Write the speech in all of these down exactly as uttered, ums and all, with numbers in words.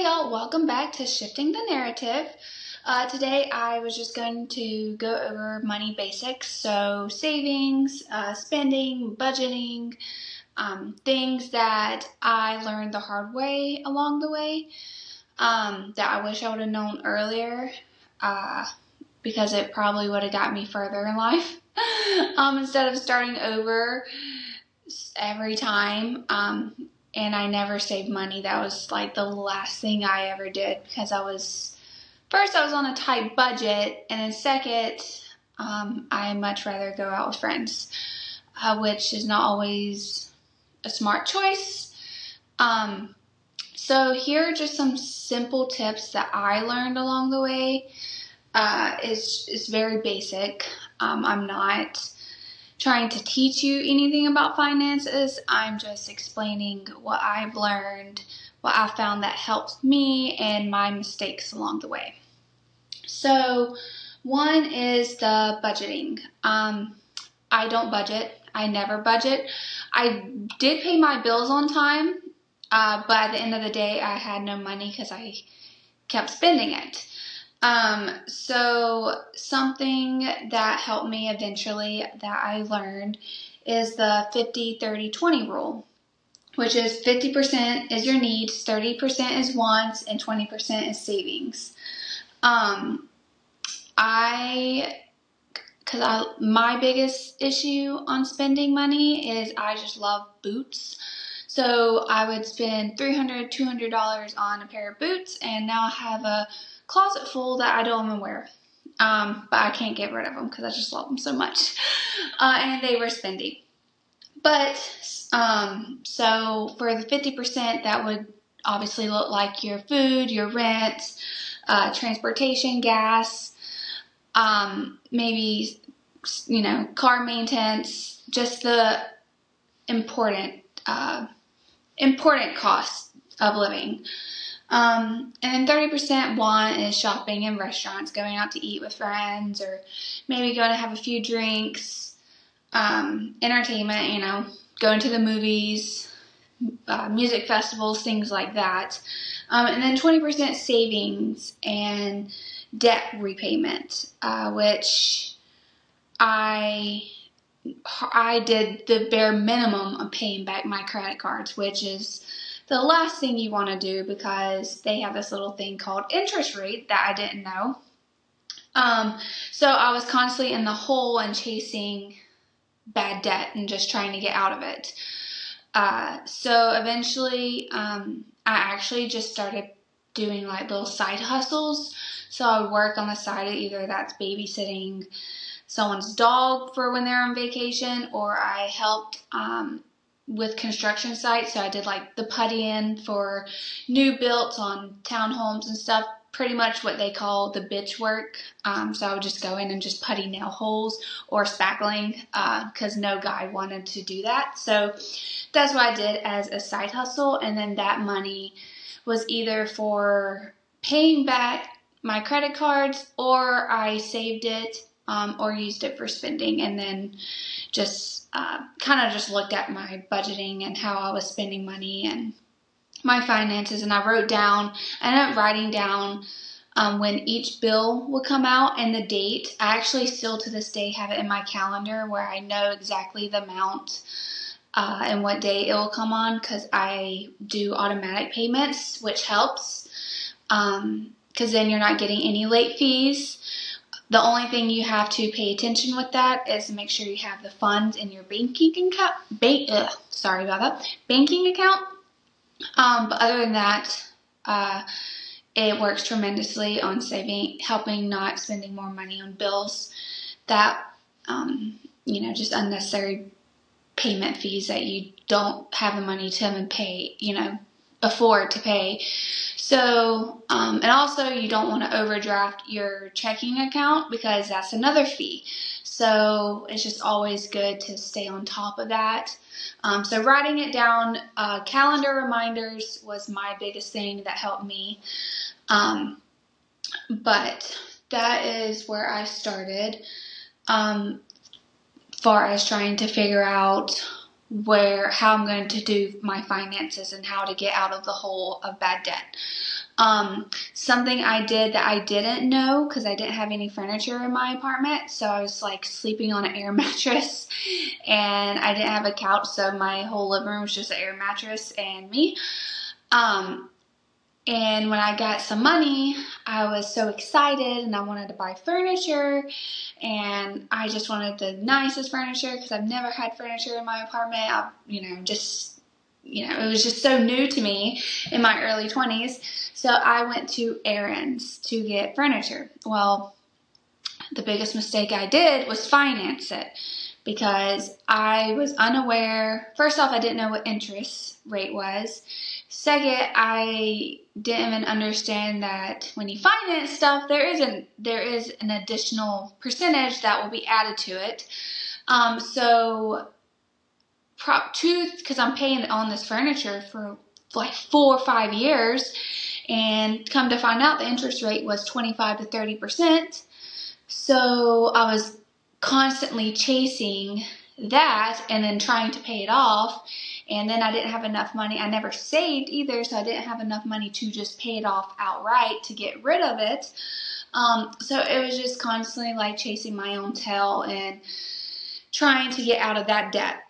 Hey y'all, welcome back to Shifting the Narrative. Uh, today I was just going to go over money basics, so savings, uh, spending, budgeting, um, things that I learned the hard way along the way um, that I wish I would have known earlier uh, because it probably would have got me further in life um, instead of starting over every time. Um, and I never saved money. That was like the last thing I ever did because I was, first I was on a tight budget, and then second, um, I much rather go out with friends, uh, which is not always a smart choice. Um, so here are just some simple tips that I learned along the way. Uh, it's, it's very basic. Um, I'm not trying to teach you anything about finances. I'm just explaining what I've learned, what I found that helps me, and my mistakes along the way. So one is the budgeting. Um, I don't budget. I never budget. I did pay my bills on time, uh, but at the end of the day, I had no money because I kept spending it. Um, so something that helped me eventually that I learned is the fifty thirty twenty rule, which is fifty percent is your needs, thirty percent is wants, and twenty percent is savings. Um, I, cause I, my biggest issue on spending money is I just love boots. So I would spend three hundred dollars, two hundred dollars on a pair of boots, and now I have a closet full that I don't even wear. Um, but I can't get rid of them because I just love them so much. Uh, and they were spendy. But, um, so for the fifty percent, that would obviously look like your food, your rent, uh, transportation, gas, um, maybe, you know, car maintenance, just the important, uh, important costs of living. Um, and then thirty percent want is shopping and restaurants, going out to eat with friends, or maybe going to have a few drinks, um, entertainment, you know, going to the movies, uh, music festivals, things like that. Um, and then twenty percent savings and debt repayment, uh, which I, I did the bare minimum of paying back my credit cards, which is the last thing you want to do because they have this little thing called interest rate that I didn't know. Um, so I was constantly in the hole and chasing bad debt and just trying to get out of it. Uh, so eventually, um, I actually just started doing like little side hustles. So I would work on the side, either that's babysitting someone's dog for when they're on vacation, or I helped, um, with construction sites. So I did like the putty in for new builds on townhomes and stuff, pretty much what they call the bitch work. Um, so I would just go in and just putty nail holes or spackling, uh, cause no guy wanted to do that. So that's what I did as a side hustle. And then that money was either for paying back my credit cards, or I saved it, um, or used it for spending, and then just uh, kind of just looked at my budgeting and how I was spending money and my finances, and I wrote down, I ended up writing down um, when each bill would come out and the date. I actually still to this day have it in my calendar where I know exactly the amount uh, and what day it will come on, because I do automatic payments, which helps um, because then you're not getting any late fees. The only thing you have to pay attention with that is to make sure you have the funds in your banking account. Bank, ugh, sorry about that. Banking account. Um, but other than that, uh, it works tremendously on saving, helping not spending more money on bills that, um, you know, just unnecessary payment fees that you don't have the money to even pay, you know, afford to pay. So, um, and also you don't want to overdraft your checking account because that's another fee. So it's just always good to stay on top of that. Um, so writing it down, uh, calendar reminders was my biggest thing that helped me. Um, but that is where I started, um, far as trying to figure out where, how I'm going to do my finances and how to get out of the hole of bad debt. Um, something I did that I didn't know, because I didn't have any furniture in my apartment, so I was like sleeping on an air mattress, and I didn't have a couch, so my whole living room was just an air mattress and me. Um, and when I got some money, I was so excited, and I wanted to buy furniture, and I just wanted the nicest furniture, because I've never had furniture in my apartment. I, you know, just, you know, it was just so new to me in my early twenties. So I went to Aaron's to get furniture. Well, the biggest mistake I did was finance it, because I was unaware. First off, I didn't know what interest rate was. Second, I didn't even understand that when you finance stuff, there isn't there is an additional percentage that will be added to it. Um, so, prop two, because I'm paying on this furniture for like four or five years, and come to find out the interest rate was twenty-five to thirty percent. So I was constantly chasing that and then trying to pay it off. And then I didn't have enough money. I never saved either, so I didn't have enough money to just pay it off outright to get rid of it. Um, so it was just constantly like chasing my own tail and trying to get out of that debt.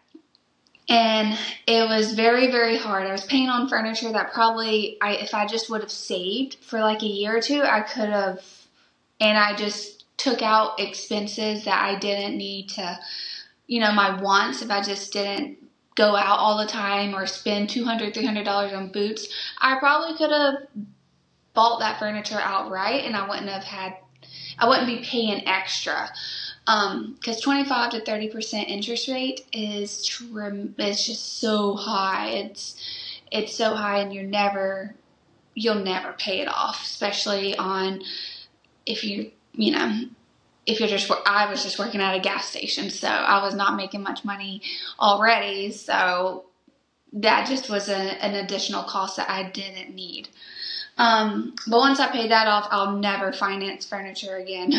And it was very, very hard. I was paying on furniture that probably, I, if I just would have saved for like a year or two, I could have, and I just took out expenses that I didn't need to, you know, my wants. If I just didn't go out all the time or spend two hundred dollars, three hundred dollars on boots, I probably could have bought that furniture outright, and I wouldn't have had, I wouldn't be paying extra. Um, because twenty-five to thirty percent interest rate is trim, it's just so high. It's, it's so high, and you're never, you'll never pay it off, especially on, if you, you know, if you're just, I was just working at a gas station, so I was not making much money already. So that just was a, an additional cost that I didn't need. Um, but once I paid that off, I'll never finance furniture again.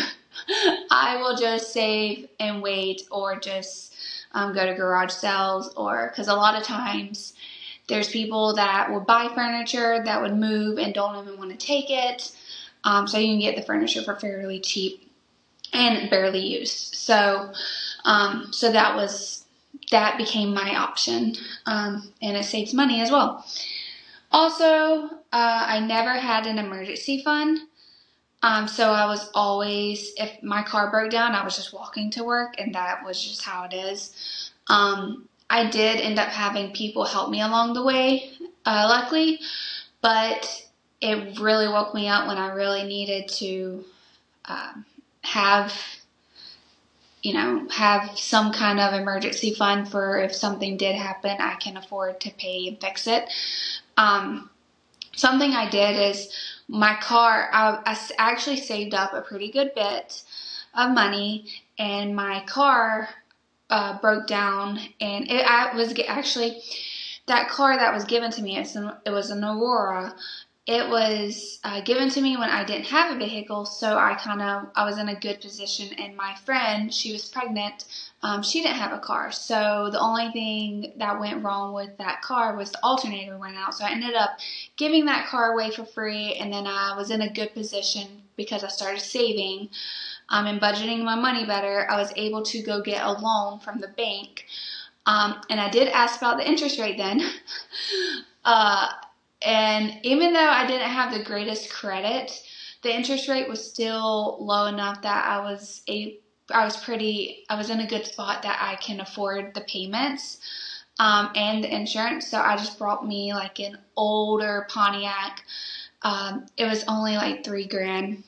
I will just save and wait, or just um, go to garage sales, or because a lot of times there's people that will buy furniture that would move and don't even want to take it. Um, so you can get the furniture for fairly cheap and barely used. So, um, so that was, that became my option, um, and it saves money as well. Also, uh, I never had an emergency fund. Um, so I was always, if my car broke down, I was just walking to work, and that was just how it is. Um, I did end up having people help me along the way, uh, luckily, but it really woke me up when I really needed to, um, have, you know, have some kind of emergency fund for if something did happen, I can afford to pay and fix it. Um, something I did is my car, I, I actually saved up a pretty good bit of money, and my car uh, broke down, and it I was actually, that car that was given to me, it's an, it was an Aurora. It was uh, given to me when I didn't have a vehicle, so I kind of, I was in a good position, and my friend, she was pregnant, um, she didn't have a car, so the only thing that went wrong with that car was the alternator went out, so I ended up giving that car away for free, and then I was in a good position because I started saving um, and budgeting my money better. I was able to go get a loan from the bank, um, and I did ask about the interest rate then. uh, And even though I didn't have the greatest credit, the interest rate was still low enough that I was a, I was pretty, I was in a good spot that I can afford the payments um, and the insurance. So I just brought me like an older Pontiac. Um, it was only like three grand.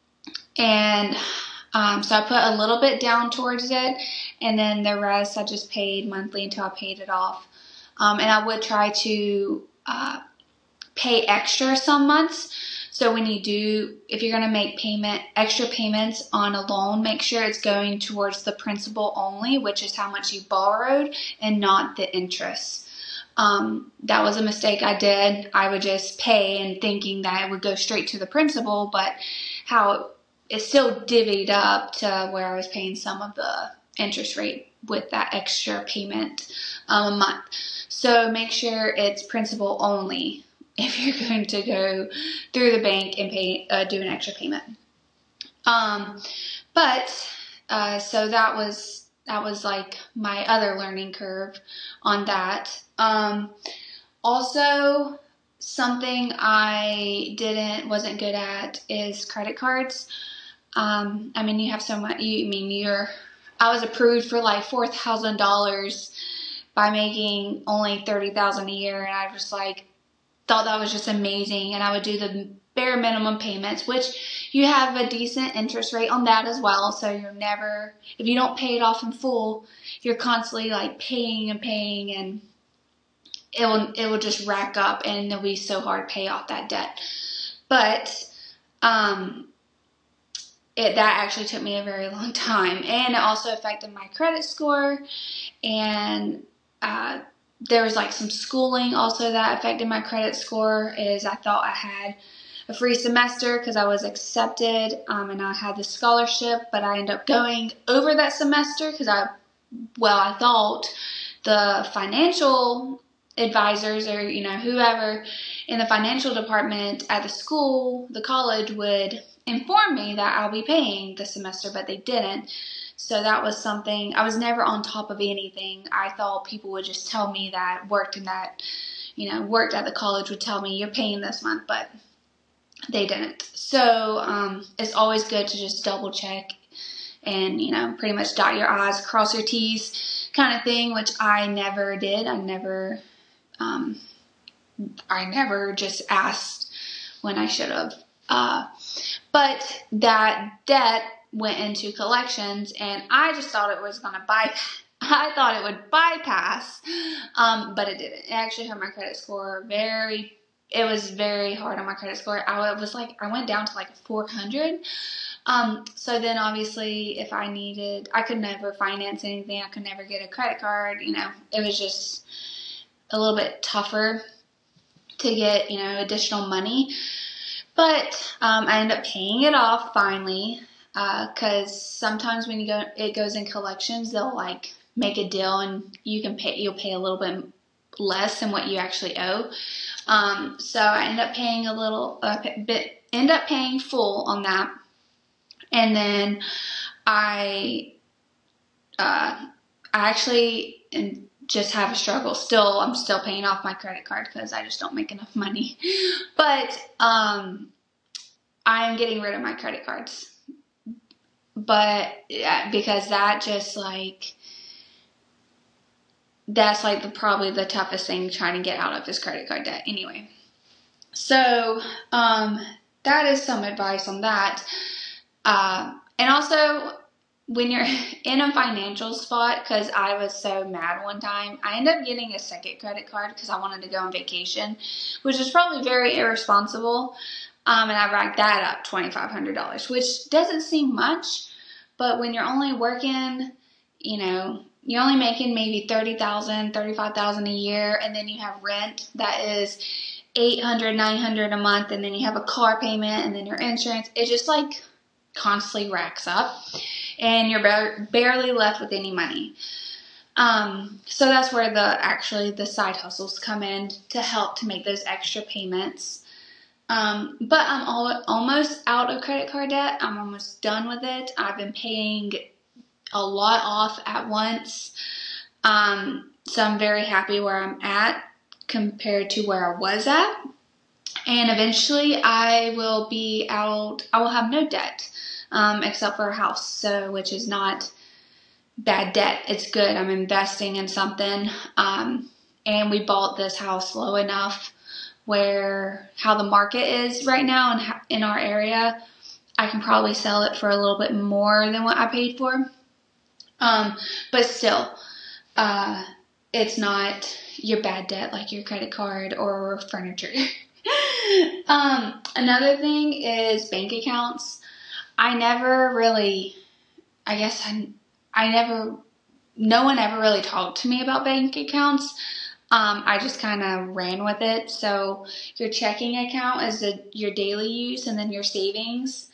And um, so I put a little bit down towards it, and then the rest I just paid monthly until I paid it off. Um, and I would try to uh, pay extra some months. So when you do, if you're going to make payment, extra payments on a loan, make sure it's going towards the principal only, which is how much you borrowed, and not the interest. Um, that was a mistake I did. I would just pay and thinking that it would go straight to the principal, but how it, it still divvied up to where I was paying some of the interest rate with that extra payment um, a month. So make sure it's principal only if you're going to go through the bank and pay, uh, do an extra payment. Um, but, uh, so that was, that was like my other learning curve on that. Um, also something I didn't, wasn't good at is credit cards. Um, I mean, you have so much, you I mean, you're, I was approved for like four thousand dollars by making only thirty thousand dollars a year. And I was like, thought that was just amazing. And I would do the bare minimum payments, which you have a decent interest rate on that as well. So you're never, if you don't pay it off in full, you're constantly like paying and paying, and it will, it will just rack up, and it'll be so hard to pay off that debt. But, um, It, that actually took me a very long time, and it also affected my credit score, and uh, there was like some schooling also that affected my credit score. Is I thought I had a free semester because I was accepted, um, and I had the scholarship, but I ended up going over that semester because I, well, I thought the financial advisors, or you know, whoever in the financial department at the school, the college, would inform me that I'll be paying the semester, but they didn't. So that was something, I was never on top of anything. I thought people would just tell me that worked in that, you know, worked at the college would tell me you're paying this month, but they didn't. So um, it's always good to just double check and, you know, pretty much dot your I's, cross your T's kind of thing, which I never did. I never, um, I never just asked when I should have. Uh, but that debt went into collections, and I just thought it was going to bypass. I thought it would bypass, um, but it didn't. It actually hurt my credit score very, it was very hard on my credit score. I was like, I went down to like four hundred. Um, so then obviously if I needed, I could never finance anything. I could never get a credit card. You know, it was just a little bit tougher to get, you know, additional money. But um, I ended up paying it off finally, because uh, sometimes when you go, it goes in collections, they'll like make a deal, and you can pay, you'll pay a little bit less than what you actually owe. Um, so I ended up paying a little, uh, bit, end up paying full on that, and then I, uh, I actually and just have a struggle. Still, I'm still paying off my credit card because I just don't make enough money. But um, I'm getting rid of my credit cards. But yeah, because that just like, that's like the, probably the toughest thing trying to get out of this credit card debt anyway. So um, that is some advice on that. Uh, and also, when you're in a financial spot, because I was so mad one time, I ended up getting a second credit card because I wanted to go on vacation, which is probably very irresponsible. Um, and I racked that up twenty-five hundred dollars, which doesn't seem much, but when you're only working, you know, you're only making maybe thirty thousand dollars, thirty-five thousand dollars a year, and then you have rent that is eight hundred dollars, nine hundred dollars a month, and then you have a car payment, and then your insurance. It just like constantly racks up, and you're ba- barely left with any money. Um, so that's where the actually the side hustles come in to help to make those extra payments. Um, but I'm all, almost out of credit card debt. I'm almost done with it. I've been paying a lot off at once. Um, so I'm very happy where I'm at compared to where I was at. And eventually I will be out, I will have no debt, um, except for a house. So, which is not bad debt. It's good. I'm investing in something. Um, and we bought this house low enough where how the market is right now and in our area, I can probably sell it for a little bit more than what I paid for. Um, but still, uh, it's not your bad debt like your credit card or furniture. um, another thing is bank accounts. I never really, I guess I, I never, no one ever really talked to me about bank accounts. Um, I just kind of ran with it. So your checking account is the, your daily use, and then your savings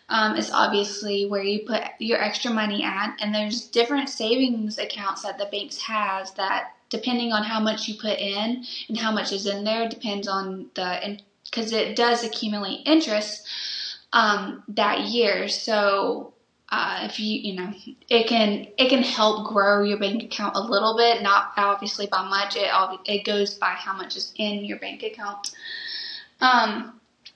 um, is obviously where you put your extra money at. And there's different savings accounts that the banks has that, depending on how much you put in and how much is in there, depends on the, because it does accumulate interest um, that year. So uh, if you, you know, it can, it can help grow your bank account a little bit, not obviously by much. It, it goes by how much is in your bank account. Um,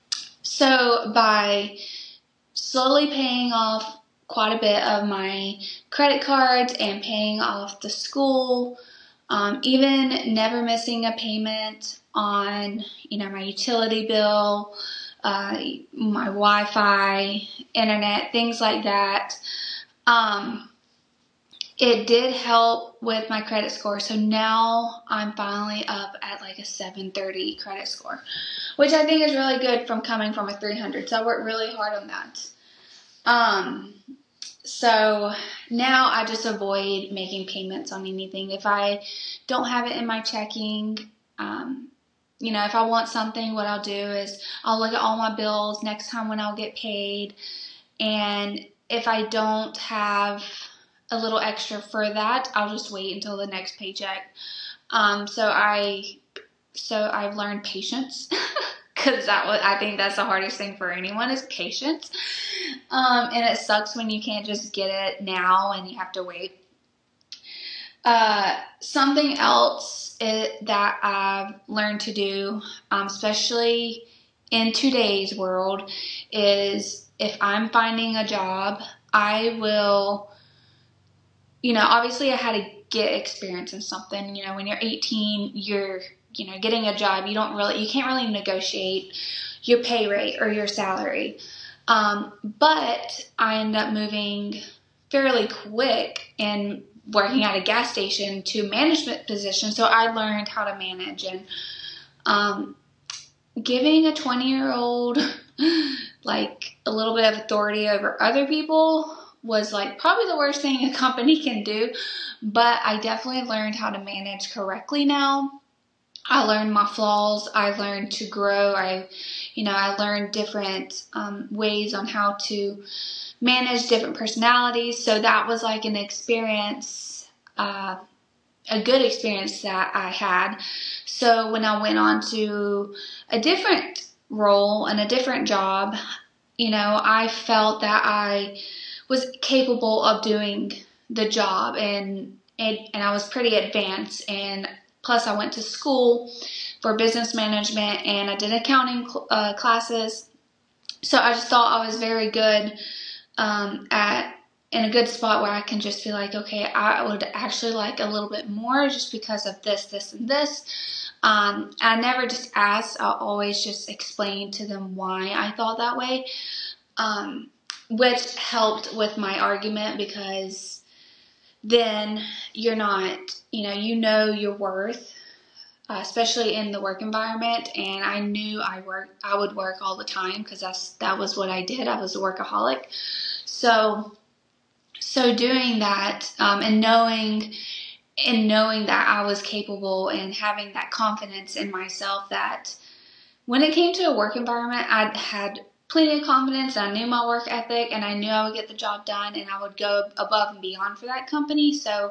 so by slowly paying off quite a bit of my credit cards and paying off the school, um, even never missing a payment on, you know, my utility bill, uh, my Wi-Fi, internet, things like that. Um, it did help with my credit score. So now I'm finally up at like a seven thirty credit score, which I think is really good from coming from a three hundred. So I worked really hard on that. Um, so now I just avoid making payments on anything. If I don't have it in my checking, um, you know, if I want something, what I'll do is I'll look at all my bills next time when I'll get paid. And if I don't have a little extra for that, I'll just wait until the next paycheck. Um, so I, so I've learned patience. Because that was, I think that's the hardest thing for anyone is patience. Um, and it sucks when you can't just get it now and you have to wait. Uh, something else it, that I've learned to do, um, especially in today's world, is if I'm finding a job, I will, you know, obviously I had to get experience in something. You know, when you're eighteen, you're, you know, getting a job, you don't really, you can't really negotiate your pay rate or your salary. Um, but I ended up moving fairly quick and working at a gas station to management position. So I learned how to manage, and um, giving a twenty year old like a little bit of authority over other people was like probably the worst thing a company can do. But I definitely learned how to manage correctly now. I learned my flaws. I learned to grow. I, you know, I learned different um, ways on how to manage different personalities. So that was like an experience, uh, a good experience that I had. So when I went on to a different role and a different job, you know, I felt that I was capable of doing the job, and and, and I was pretty advanced. And plus, I went to school for business management, and I did accounting cl- uh, classes. So I just thought I was very good um, at in a good spot where I can just be like, okay, I would actually like a little bit more just because of this, this, and this. Um, I never just asked. I always just explained to them why I thought that way, um, which helped with my argument, because then you're not, you know, you know your worth, uh, especially in the work environment. And I knew I work, I would work all the time because that's that was what I did. I was a workaholic. So, so doing that um, and knowing and knowing that I was capable and having that confidence in myself, that when it came to a work environment, I had plenty of confidence. I knew my work ethic, and I knew I would get the job done, and I would go above and beyond for that company. So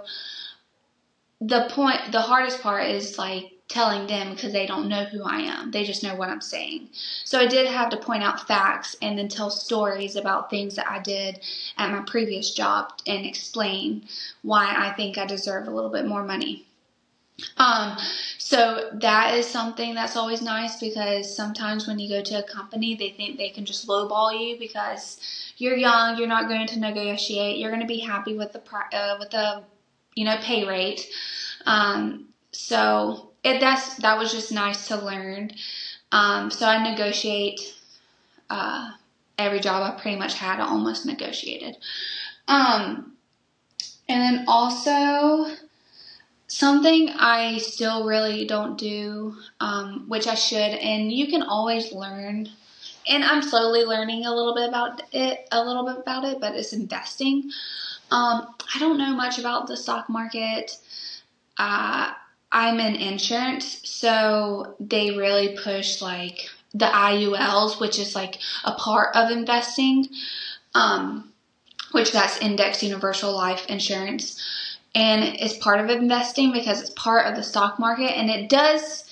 the point, the hardest part is like telling them, because they don't know who I am. They just know what I'm saying. So I did have to point out facts and then tell stories about things that I did at my previous job and explain why I think I deserve a little bit more money. Um, so that is something that's always nice, because sometimes when you go to a company, they think they can just lowball you because you're young, you're not going to negotiate, you're going to be happy with the uh, with the you know pay rate. Um, so it that's that was just nice to learn. Um, so I negotiate uh, every job I pretty much had. I almost negotiated. Um, and then also, something I still really don't do, um, which I should, and you can always learn, and I'm slowly learning a little bit about it, a little bit about it, but it's investing. Um, I don't know much about the stock market. Uh, I'm in insurance, so they really push like the I U Ls, which is like a part of investing. um, which that's Indexed Universal Life Insurance. And it's part of investing because it's part of the stock market, and it does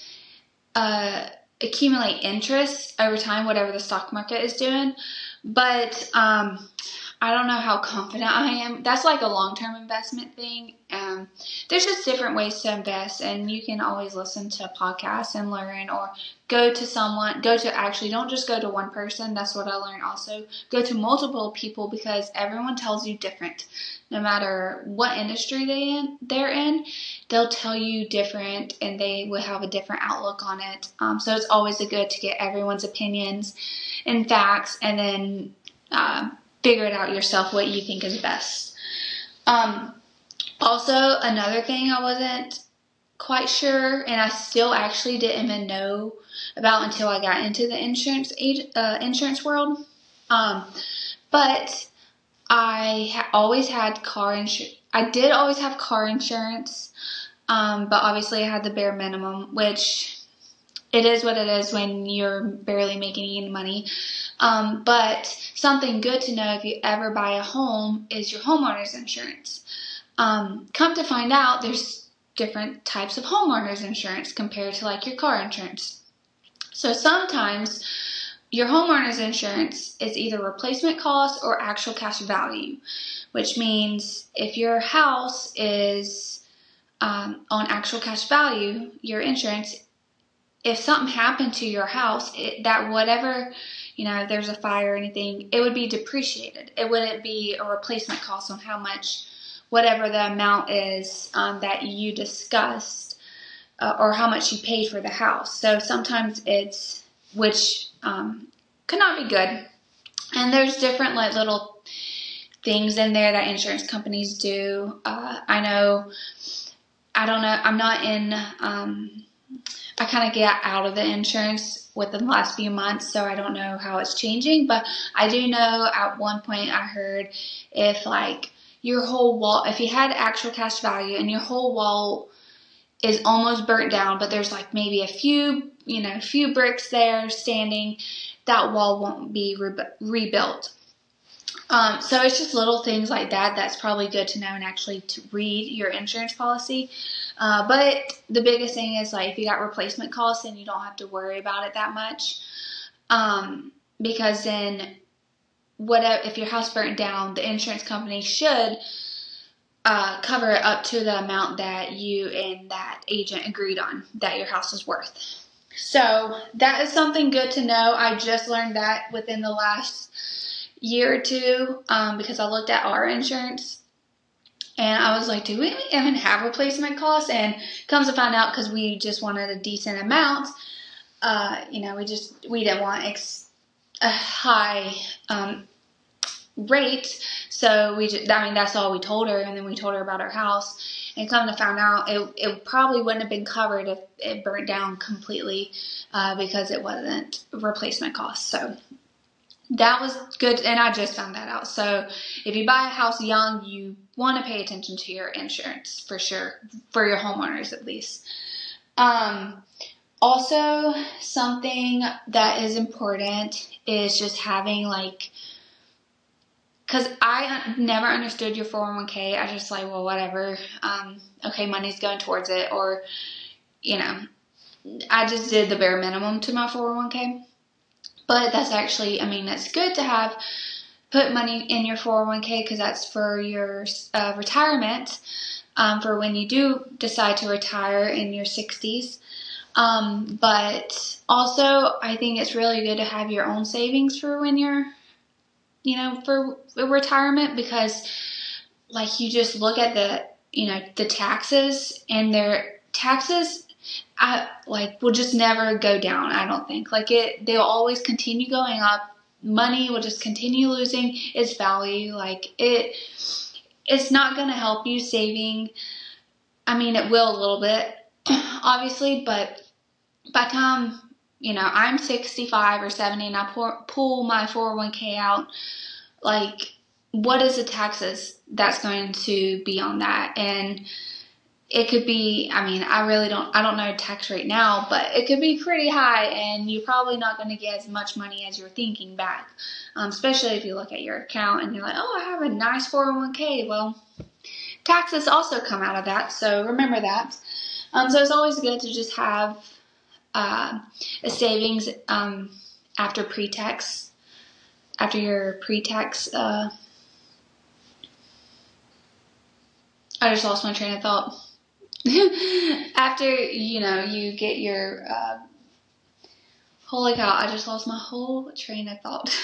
uh, accumulate interest over time, whatever the stock market is doing. But um, I don't know how confident I am. That's like a long-term investment thing. Um, there's just different ways to invest, and you can always listen to podcasts and learn, or go to someone, go to actually, don't just go to one person. That's what I learned also. Go to multiple people, because everyone tells you different. No matter what industry they in, they're in, they'll tell you different, and they will have a different outlook on it. Um, so it's always good to get everyone's opinions and facts, and then uh, figure it out yourself what you think is best. Um, also, another thing I wasn't quite sure, and I still actually didn't even know about until I got into the insurance uh, insurance world. Um, but I ha- always had car insurance. I did always have car insurance, um, but obviously I had the bare minimum, which it is what it is when you're barely making any money. Um, but something good to know if you ever buy a home is your homeowner's insurance. Um, come to find out, there's different types of homeowner's insurance compared to like your car insurance. So sometimes your homeowner's insurance is either replacement cost or actual cash value, which means if your house is um, on actual cash value, your insurance, if something happened to your house, it, that whatever, you know, if there's a fire or anything, it would be depreciated. It wouldn't be a replacement cost on how much, whatever the amount is um, that you discussed, uh, or how much you paid for the house. So sometimes it's, which um, could not be good. And there's different like little things in there that insurance companies do. Uh, I know, I don't know, I'm not in, um, I kind of get out of the insurance within the last few months, so I don't know how it's changing. But I do know at one point I heard if like your whole wall, if you had actual cash value and your whole wall is almost burnt down, but there's like maybe a few, you know, few bricks there standing, that wall won't be re- rebuilt. Um, so it's just little things like that that's probably good to know and actually to read your insurance policy. Uh, but the biggest thing is like if you got replacement costs, then you don't have to worry about it that much. Um, because then whatever, if your house burnt down, the insurance company should uh, cover it up to the amount that you and that agent agreed on that your house is worth. So that is something good to know. I just learned that within the last year or two, um, because I looked at our insurance and I was like, do we even have replacement costs? And comes to find out, because we just wanted a decent amount, uh, you know, we just, we didn't want ex- a high um, rate. So we just, I mean, that's all we told her. And then we told her about our house. And come to find out, it, it probably wouldn't have been covered if it burnt down completely, uh, because it wasn't replacement costs. So that was good, and I just found that out. So if you buy a house young, you want to pay attention to your insurance for sure, for your homeowners at least. Um, also, something that is important is just having like, because I never understood your four oh one k. I just like, well, whatever. Um, okay, money's going towards it, or, you know, I just did the bare minimum to my four oh one k. But that's actually, I mean, that's good to have, put money in your four oh one k, because that's for your uh, retirement, um, for when you do decide to retire in your sixties. Um, but also, I think it's really good to have your own savings for when you're, you know, for retirement, because like you just look at the, you know, the taxes, and their taxes, I like will just never go down. I don't think like it, they'll always continue going up. Money will just continue losing its value. Like it, it's not going to help you saving. I mean, it will a little bit, obviously, but by the time, you know, I'm sixty-five or seventy and I pour, pull my four oh one k out, like what is the taxes that's going to be on that? And it could be, I mean, I really don't, I don't know tax rate now, but it could be pretty high, and you're probably not going to get as much money as you're thinking back, um, especially if you look at your account and you're like, oh, I have a nice four oh one k. Well, taxes also come out of that, so remember that. Um, so it's always good to just have uh, a savings um, after pre-tax, after your pre-tax, uh, I just lost my train of thought. After, you know, you get your, uh, holy cow, I just lost my whole train of thought.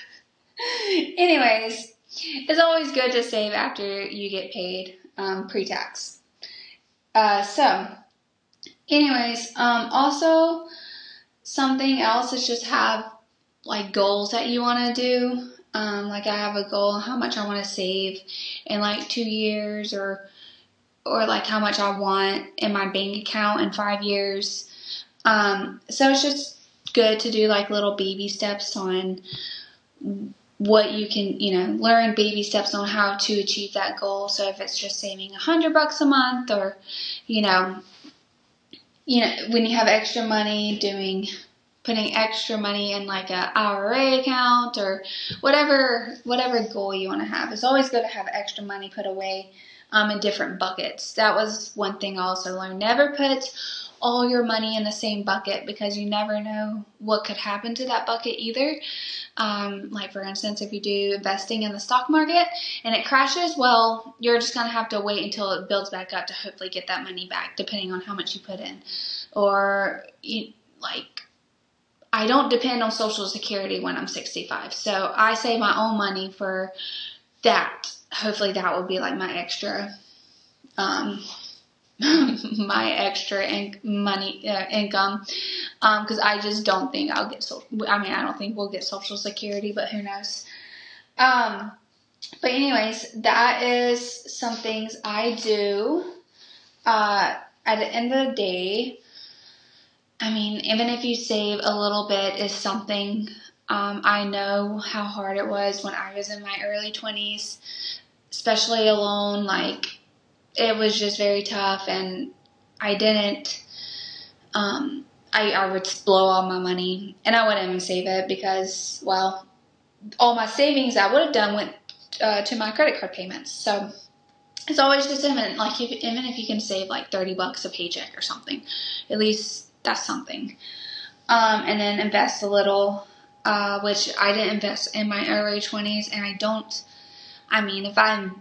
Anyways, it's always good to save after you get paid, um, pre-tax. Uh, so, anyways, um, also, something else is just have, like, goals that you want to do. Um, like, I have a goal how much I want to save in, like, two years, or or like how much I want in my bank account in five years. Um, so it's just good to do like little baby steps on what you can, you know, learn baby steps on how to achieve that goal. So if it's just saving a hundred bucks a month, or, you know, you know, when you have extra money, doing, putting extra money in like a I R A account, or whatever, whatever goal you want to have. It's always good to have extra money put away Um, in different buckets. That was one thing I also learned. Never put all your money in the same bucket, because you never know what could happen to that bucket either. Um, like for instance, if you do investing in the stock market and it crashes, well, you're just going to have to wait until it builds back up to hopefully get that money back, depending on how much you put in. Or you, like, I don't depend on Social Security when I'm sixty-five. So I save my own money for that. Hopefully that will be like my extra, um, my extra in- money, uh, income. Um, cause I just don't think I'll get, so, I mean, I don't think we'll get Social Security, but who knows? Um, but anyways, that is some things I do. Uh, at the end of the day, I mean, even if you save a little bit is something. Um, I know how hard it was when I was in my early twenties, especially alone. Like, it was just very tough, and I didn't, um, I, I would blow all my money, and I wouldn't even save it, because, well, all my savings I would have done went uh, to my credit card payments. So it's always just even, like, if, even if you can save like thirty bucks a paycheck or something, at least that's something. Um, and then invest a little, uh, which I didn't invest in my early twenties, and I don't, I mean, if I'm,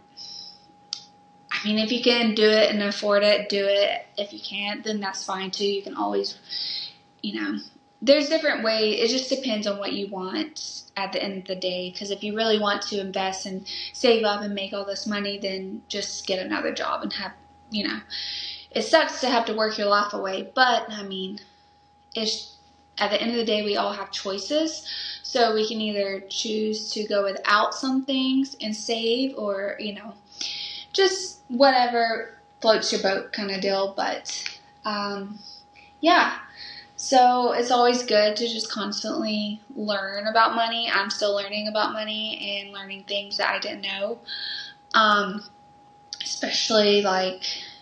I mean, if you can do it and afford it, do it. If you can't, then that's fine too. You can always, you know, there's different ways. It just depends on what you want at the end of the day. Because if you really want to invest and save up and make all this money, then just get another job and have, you know, it sucks to have to work your life away. But, I mean, it's, at the end of the day, we all have choices. So we can either choose to go without some things and save, or, you know, just whatever floats your boat kind of deal. But, um, yeah. So it's always good to just constantly learn about money. I'm still learning about money and learning things that I didn't know. Um, especially like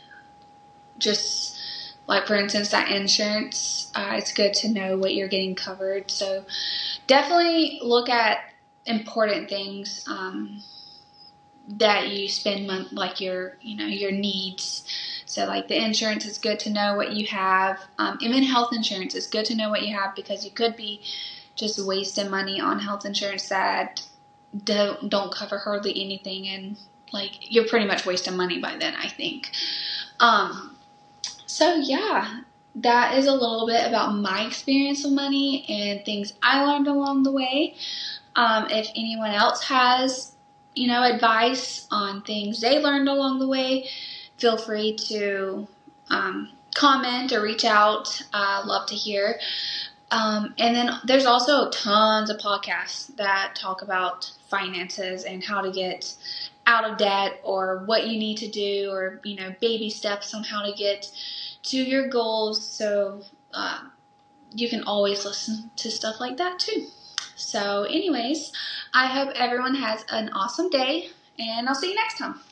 just like, for instance, that insurance. Uh, it's good to know what you're getting covered. So definitely look at important things um, that you spend money, like your, you know, your needs. So like the insurance, is good to know what you have. Um, even health insurance, is good to know what you have, because you could be just wasting money on health insurance that don't, don't cover hardly anything. And like, you're pretty much wasting money by then, I think. Um, so yeah, that is a little bit about my experience with money and things I learned along the way. Um, if anyone else has, you know, advice on things they learned along the way, feel free to um, comment or reach out. I uh, love to hear. Um, and then there's also tons of podcasts that talk about finances and how to get out of debt, or what you need to do, or, you know, baby steps on how to get to your goals. So uh, you can always listen to stuff like that too. So anyways, I hope everyone has an awesome day, and I'll see you next time.